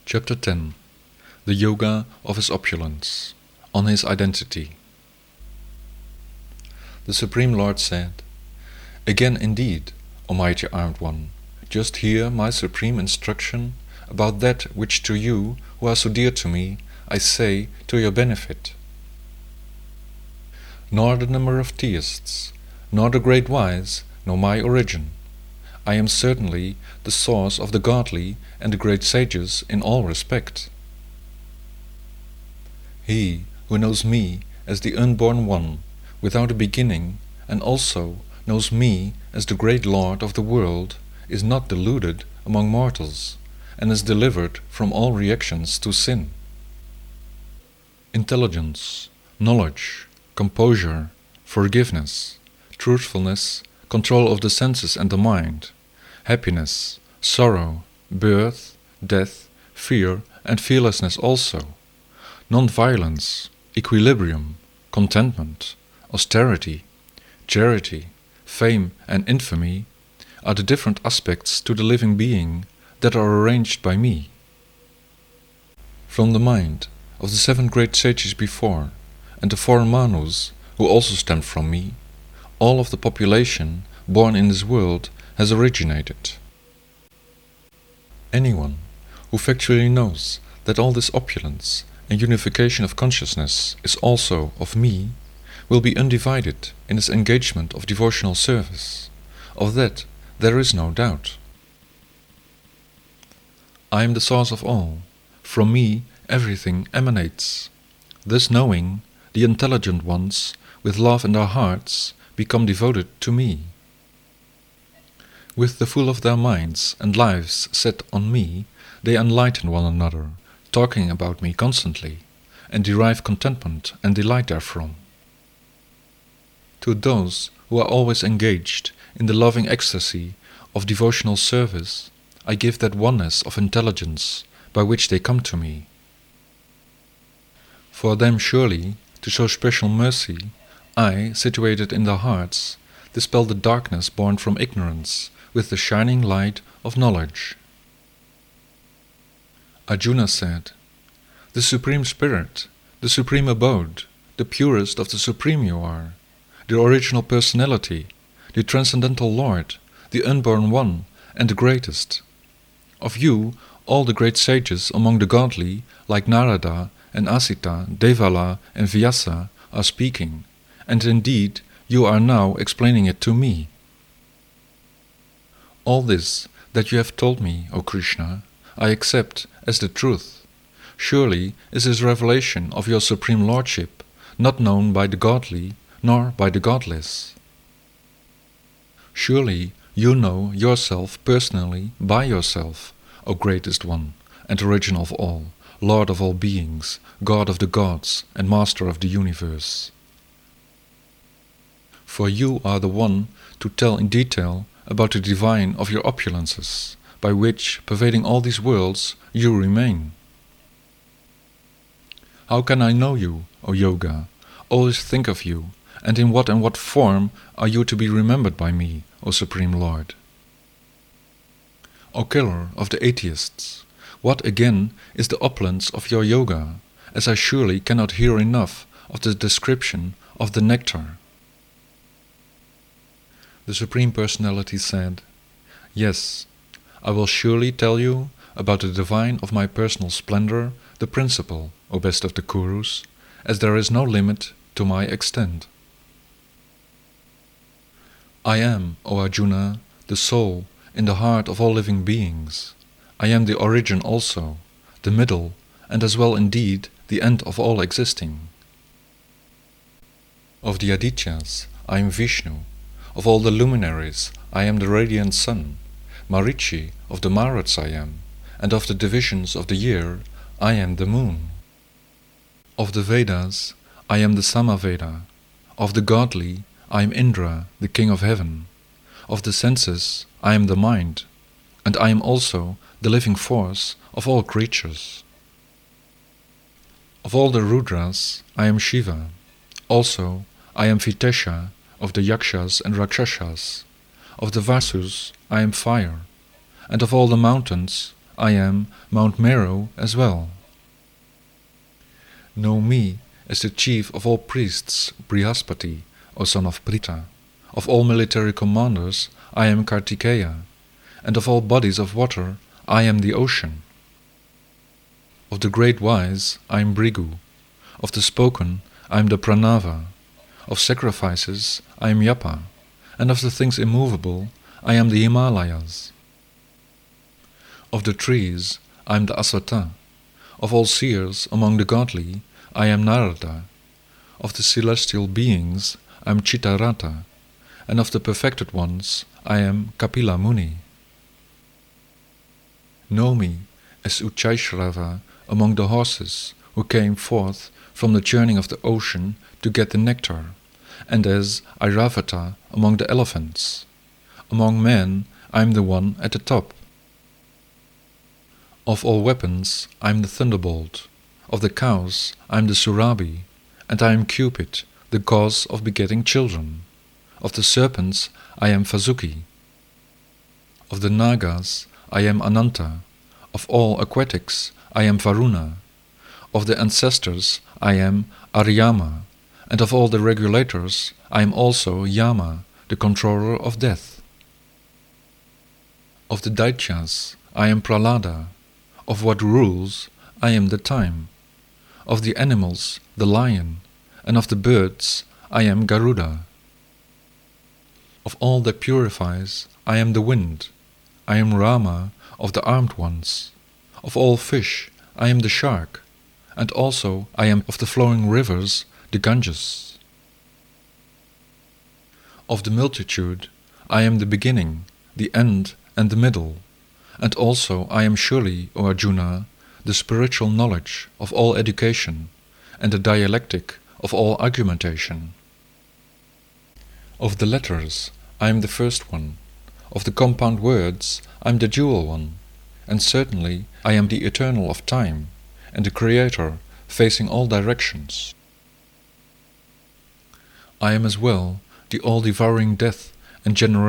Chapter 10. The Yoga of His Opulence, on His Identity. The Supreme Lord said, "Again indeed, O mighty armed one, just hear my supreme instruction about that which to you, who are so dear to me, I say to your benefit. Nor the number of theists, nor the great wise, nor my origin. I am certainly the source of the godly and the great sages in all respect. He who knows me as the unborn one, without a beginning, and also knows me as the great Lord of the world, is not deluded among mortals, and is delivered from all reactions to sin. Intelligence, knowledge, composure, forgiveness, truthfulness, control of the senses and the mind, happiness, sorrow, birth, death, fear, and fearlessness also, non-violence, equilibrium, contentment, austerity, charity, fame and infamy are the different aspects to the living being that are arranged by me. From the mind of the 7 great sages before, and the 4 Manus, who also stem from me, all of the population born in this world has originated. Anyone who factually knows that all this opulence and unification of consciousness is also of me will be undivided in his engagement of devotional service. Of that there is no doubt. I am the source of all. From me everything emanates. This knowing, the intelligent ones, with love in their hearts, become devoted to me. With the full of their minds and lives set on me, they enlighten one another, talking about me constantly, and derive contentment and delight therefrom. To those who are always engaged in the loving ecstasy of devotional service, I give that oneness of intelligence by which they come to me. For them surely, to show special mercy, I, situated in their hearts, dispel the darkness born from ignorance with the shining light of knowledge." Arjuna said, "The Supreme Spirit, the Supreme Abode, the purest of the Supreme you are, the original personality, the transcendental Lord, the unborn one, and the greatest. Of you, all the great sages among the godly, like Narada and Asita, Devala and Vyasa, are speaking, and indeed you are now explaining it to me. All this that you have told me, O Krishna, I accept as the truth. Surely is this revelation of your Supreme Lordship not known by the godly nor by the godless. Surely you know yourself personally by yourself, O greatest one, and origin of all, Lord of all beings, God of the gods, and Master of the universe. For you are the one to tell in detail about the divine of your opulences, by which, pervading all these worlds, you remain. How can I know you, O Yoga, always think of you, and in what form are you to be remembered by me, O Supreme Lord? O killer of the atheists, what again is the opulence of your yoga, as I surely cannot hear enough of the description of the nectar?" The Supreme Personality said, "Yes, I will surely tell you about the divine of my personal splendor, the principle, O best of the Kurus, as there is no limit to my extent. I am, O Arjuna, the soul in the heart of all living beings. I am the origin also, the middle, and as well indeed the end of all existing. Of the Adityas, I am Vishnu. Of all the luminaries, I am the radiant sun. Marichi of the Maruts I am, and of the divisions of the year, I am the moon. Of the Vedas, I am the Samaveda. Of the godly, I am Indra, the king of heaven. Of the senses, I am the mind, and I am also the living force of all creatures. Of all the Rudras, I am Shiva. Also, I am Vitesha of the Yakshas and Rakshasas. Of the Vasus, I am fire, and of all the mountains, I am Mount Meru as well. Know me as the chief of all priests, Brihaspati, O son of Pritha. Of all military commanders, I am Kartikeya, and of all bodies of water, I am the ocean. Of the great wise, I am Bhrigu. Of the spoken, I am the Pranava. Of sacrifices, I am Yapa, and of the things immovable, I am the Himalayas. Of the trees, I am the Aswatha. Of all seers among the godly, I am Narada. Of the celestial beings, I am Chittarata, and of the perfected ones, I am Kapila Muni. Know me as Uchaishrava among the horses who came forth from the churning of the ocean to get the nectar, and as Airavata among the elephants. Among men, I am the one at the top. Of all weapons, I am the thunderbolt. Of the cows, I am the Surabhi, and I am Cupid, the cause of begetting children. Of the serpents, I am Vasuki. Of the Nagas, I am Ananta. Of all aquatics, I am Varuna. Of the ancestors, I am Aryama, and of all the regulators, I am also Yama, the controller of death. Of the Daityas, I am Prahlada. Of what rules, I am the time. Of the animals, the lion, and of the birds, I am Garuda. Of all that purifies, I am the wind. I am Rama of the armed ones. Of all fish, I am the shark, and also I am of the flowing rivers, the Ganges. Of the multitude, I am the beginning, the end, and the middle, and also I am surely, O Arjuna, the spiritual knowledge of all education, and the dialectic of all argumentation. Of the letters, I am the first one. Of the compound words, I am the dual one, and certainly I am the eternal of time, and the creator facing all directions. I am as well the all-devouring death and generation